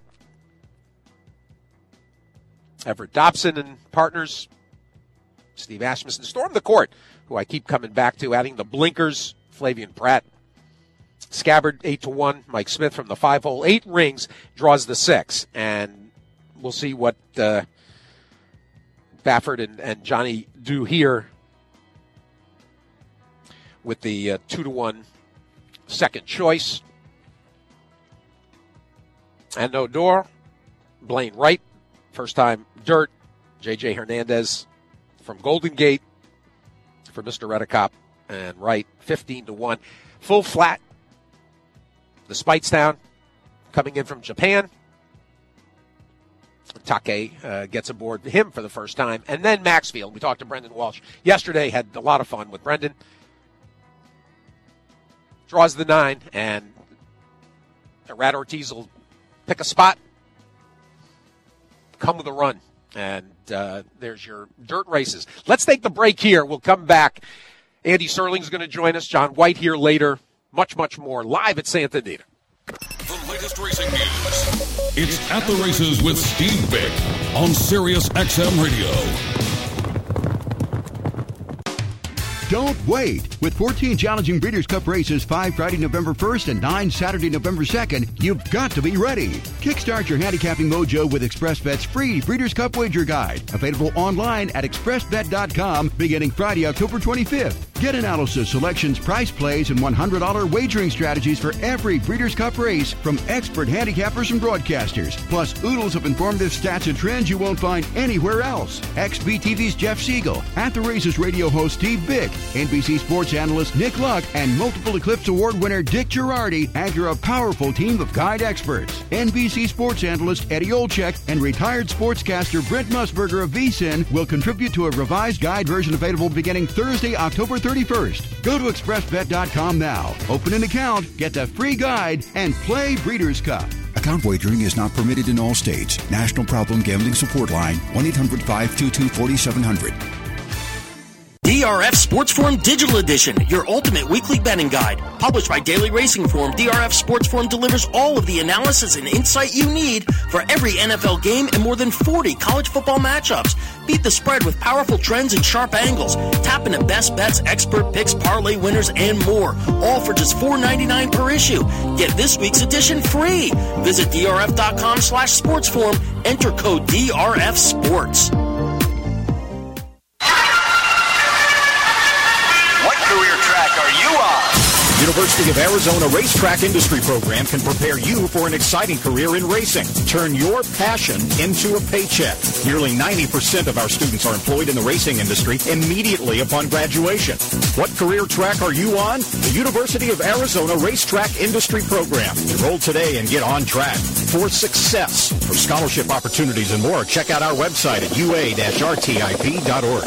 Everett Dobson and partners. Steve Asmussen, Storm the Court, who I keep coming back to, adding the blinkers. Flavian Pratt. Scabbard, 8-1. Mike Smith from the 5-hole. 8 rings, draws the 6. And we'll see what Baffert and Johnny do here with the 2-1 second choice. And Odor, Blaine Wright, first time dirt. J.J. Hernandez from Golden Gate for Mr. Redicop and Wright, 15-1. Full flat. The Speightstown coming in from Japan. Take gets aboard him for the first time. And then Maxfield. We talked to Brendan Walsh yesterday. Had a lot of fun with Brendan. Draws the 9, and Rad Ortiz will pick a spot. Come with a run. And there's your dirt races. Let's take the break here. We'll come back. Andy Serling's going to join us. John White here later. Much, much more live at Santa Anita. The latest racing news. It's At the Races with Steve Bick on Sirius XM Radio. Don't wait. With 14 challenging Breeders' Cup races, 5 Friday, November 1st and 9 Saturday, November 2nd, you've got to be ready. Kickstart your handicapping mojo with ExpressBet's free Breeders' Cup wager guide. Available online at expressbet.com beginning Friday, October 25th. Get analysis, selections, price plays, and $100 wagering strategies for every Breeders' Cup race from expert handicappers and broadcasters. Plus, oodles of informative stats and trends you won't find anywhere else. XBTV's Jeff Siegel, At the Races radio host Steve Bick, NBC sports analyst Nick Luck, and multiple Eclipse Award winner Dick Girardi anchor a powerful team of guide experts. NBC sports analyst Eddie Olczyk and retired sportscaster Brent Musburger of VSiN will contribute to a revised guide version available beginning Thursday, October 31st. Go to expressbet.com now, open an account, get the free guide, and play Breeders' Cup. Account wagering is not permitted in all states. National Problem Gambling Support Line, 1-800-522-4700. DRF Sports Forum Digital Edition, your ultimate weekly betting guide. Published by Daily Racing Form, DRF Sports Forum delivers all of the analysis and insight you need for every NFL game and more than 40 college football matchups. Beat the spread with powerful trends and sharp angles. Tap into best bets, expert picks, parlay winners, and more. All for just $4.99 per issue. Get this week's edition free. Visit drf.com/sportsforum. Enter code DRF Sports. University of Arizona Racetrack Industry Program can prepare you for an exciting career in racing. Turn your passion into a paycheck. Nearly 90% of our students are employed in the racing industry immediately upon graduation. What career track are you on? The University of Arizona Racetrack Industry Program. Enroll today and get on track for success. For scholarship opportunities and more, check out our website at ua-rtip.org.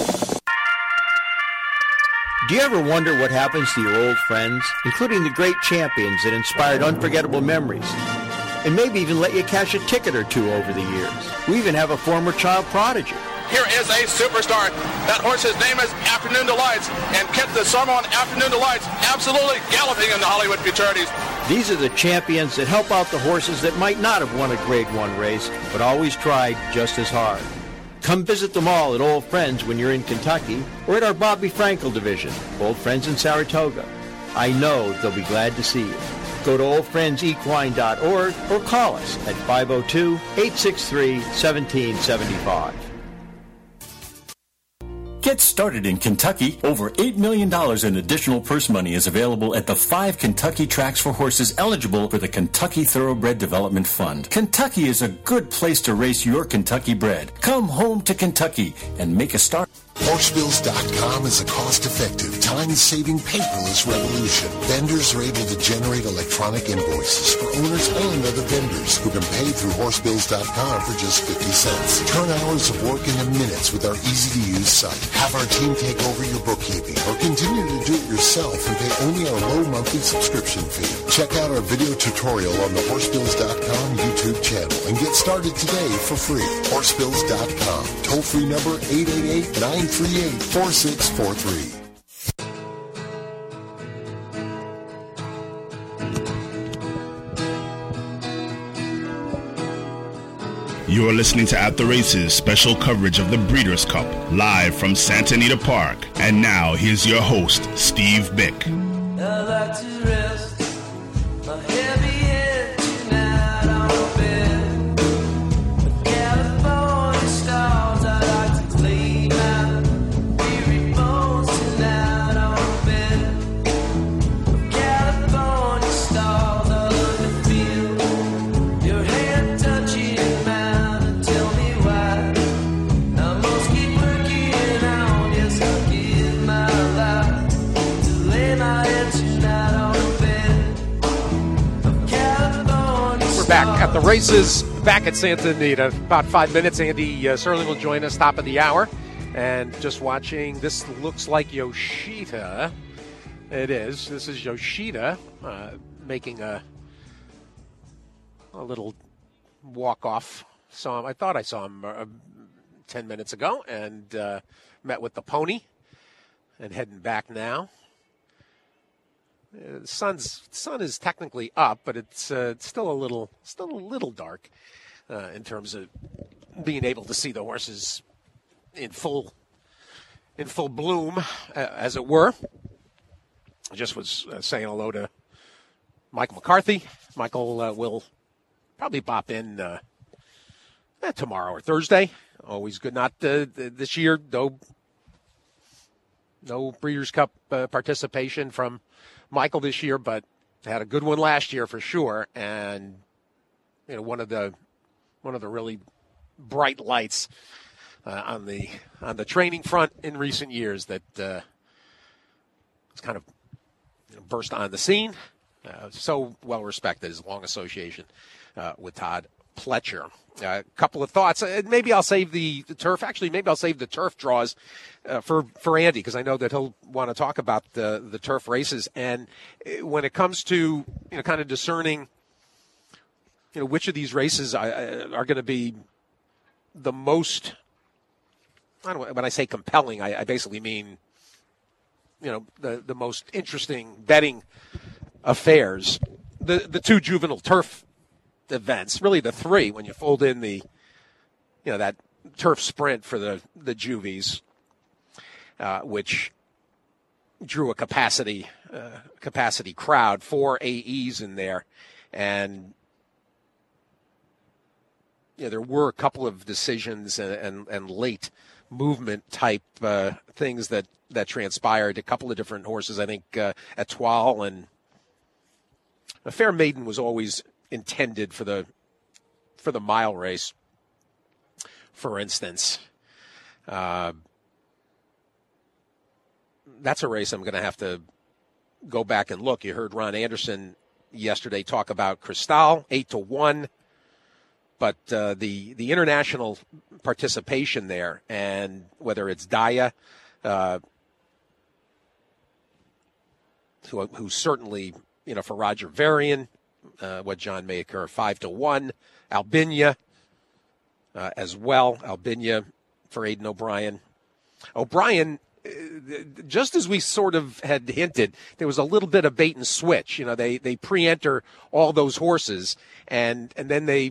Do you ever wonder what happens to your old friends, including the great champions that inspired unforgettable memories, and maybe even let you cash a ticket or two over the years? We even have a former child prodigy. Here is a superstar. That horse's name is Afternoon Delights, and kept the summer on Afternoon Delights absolutely galloping in the Hollywood Futurities. These are the champions that help out the horses that might not have won a Grade 1 race, but always tried just as hard. Come visit them all at Old Friends when you're in Kentucky, or at our Bobby Frankel division, Old Friends in Saratoga. I know they'll be glad to see you. Go to oldfriendsequine.org or call us at 502-863-1775. Get started in Kentucky. Over $8 million in additional purse money is available at the 5 Kentucky tracks for horses eligible for the Kentucky Thoroughbred Development Fund. Kentucky is a good place to race your Kentucky bred. Come home to Kentucky and make a start. Horsebills.com is a cost-effective, time-saving paperless revolution. Vendors are able to generate electronic invoices for owners and other vendors who can pay through Horsebills.com for just 50 cents. Turn hours of work into minutes with our easy-to-use site. Have our team take over your bookkeeping or continue to do it yourself and pay only our low monthly subscription fee. Check out our video tutorial on the Horsebills.com YouTube channel and get started today for free. Horsebills.com. Toll-free number 888-938-4643. You're listening to At the Races, special coverage of the Breeders' Cup, live from Santa Anita Park. And now, here's your host, Steve Bick. I like to rest my heavy head tonight on the bed. With California stars, I like to clean my weary bones tonight on the bed. With California stars, I love to feel your hand touching mine and tell me why. I must keep working on, yes, I'll give my life to lay my head tonight on the bed of California. We're back at the races, back at Santa Anita. About 5 minutes. Andy Serling will join us top of the hour. And just watching, this looks like Yoshida. It is. This is Yoshida making a little walk-off. I thought I saw him 10 minutes ago and met with the pony and heading back now. The sun is technically up, but it's still a little dark in terms of being able to see the horses in full bloom, as it were. I just was saying hello to Michael McCarthy. Michael will probably pop in tomorrow or Thursday. Always good. Not this year, though. No Breeders' Cup participation from Michael this year, but had a good one last year for sure. And one of the really bright lights on the training front in recent years that it's kind of burst on the scene. So well respected, his long association with Todd Pletcher. A couple of thoughts. Maybe I'll save the turf. Actually, maybe I'll save the turf draws for Andy, because I know that he'll want to talk about the turf races. And when it comes to kind of discerning, which of these races are going to be the most. When I say compelling, I basically mean the most interesting betting affairs. The two juvenile turf events, really the three, when you fold in the that turf sprint for the juvies, which drew a capacity crowd, 4 AEs in there, and there were a couple of decisions and late movement type things that transpired. A couple of different horses, I think, Etoile and a Fair Maiden was always intended for the mile race, for instance. That's a race I'm going to have to go back and look. You heard Ron Anderson yesterday talk about Cristal, 8-1, but the international participation there, and whether it's Daya, who certainly, for Roger Varian, what John may occur, 5-1. Albinia as well. Albinia for Aidan O'Brien. O'Brien, just as we sort of had hinted, there was a little bit of bait and switch. They pre-enter all those horses, and then they're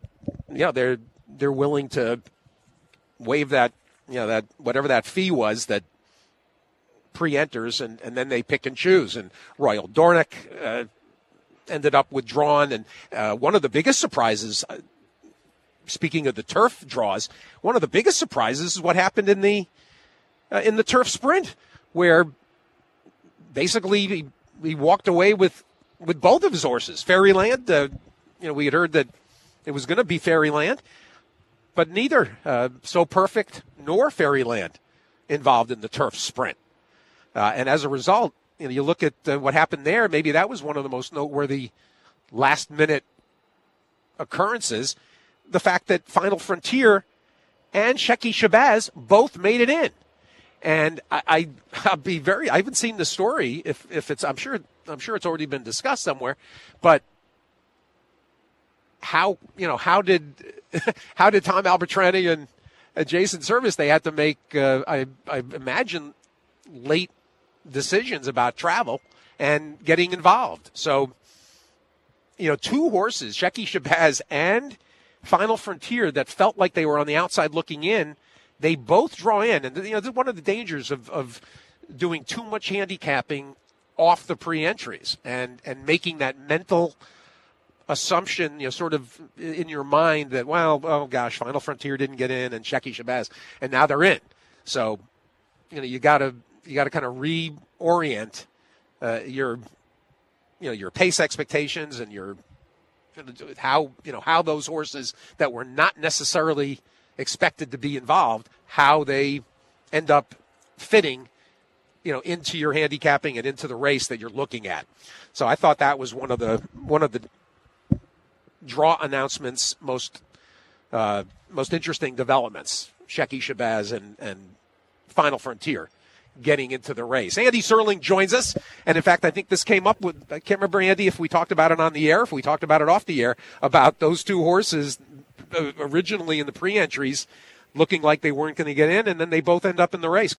willing to waive that, that whatever that fee was that pre-enters, and then they pick and choose. And Royal Dornick ended up withdrawn. And one of the biggest surprises, speaking of the turf draws, one of the biggest surprises is what happened in the in the turf sprint, where basically he walked away with both of his horses. Fairyland, we had heard that it was going to be Fairyland, but neither So Perfect nor Fairyland involved in the turf sprint. And as a result, you look at what happened there, maybe that was one of the most noteworthy last-minute occurrences, the fact that Final Frontier and Shecky Shabazz both made it in. And I'll be I haven't seen the story. If it's, I'm sure it's already been discussed somewhere. But how did Tom Albertrani and Jason Service, they had to make I imagine late decisions about travel and getting involved. So, two horses, Shecky Shabazz and Final Frontier, that felt like they were on the outside looking in, they both draw in. And, one of the dangers of doing too much handicapping off the pre-entries and making that mental assumption, sort of in your mind that, oh gosh, Final Frontier didn't get in and Shecky Shabazz, and now they're in. So, you got to kind of reorient your pace expectations and your how those horses that were not necessarily expected to be involved, how they end up fitting, into your handicapping and into the race that you're looking at. So I thought that was one of the draw announcements, most interesting developments. Shecky Shabazz and Final Frontier getting into the race. Andy Serling joins us, and in fact, I think this came up with, I can't remember, Andy, if we talked about it on the air, if we talked about it off the air, about those two horses originally in the pre-entries looking like they weren't going to get in, and then they both end up in the race.